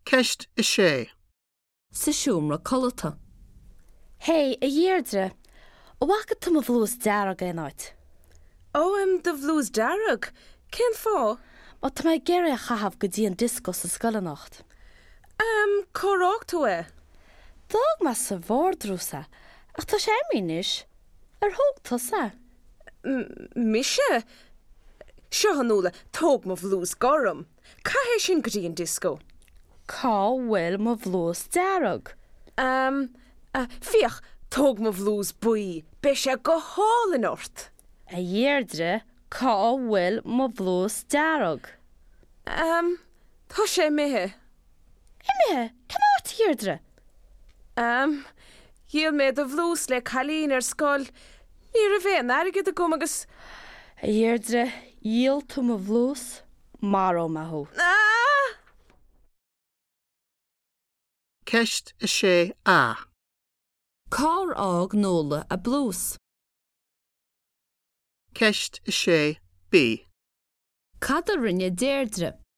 Ceist is sé. Sa siúmra colata. Hey, a dhéardre. Bhagad tú a bhlús dearag éáid. De bhlús darug. Cén fá? Má tá mé géir a chahabh go dtí an disco sa scoilanacht. Córácht tú é? Dag me sa bhórdrúsa, ach tá sé mínis. Thógtá sa. Mise? Seo anúla, tóg mo bhlús gorum. Caihé sin go dtí an disco? Cá bhfuil má bhlús dearag. Fíoch, tóg mo bhlús buí. Be sé go hálan ort. A dhéardre, cá bhfuil má bhlús dearag. Tá sé mithe. Imithe, tá má dhéardre. Díal mé do bhlús le chalín ar scoil. Ní a bhéon airgid a gom agus... A dhéardre, díal tú má bhlús, maró mathú. Ceist is sé A. Cá ág nóla a blús. Ceist is sé B. Cad a rinne deirdre.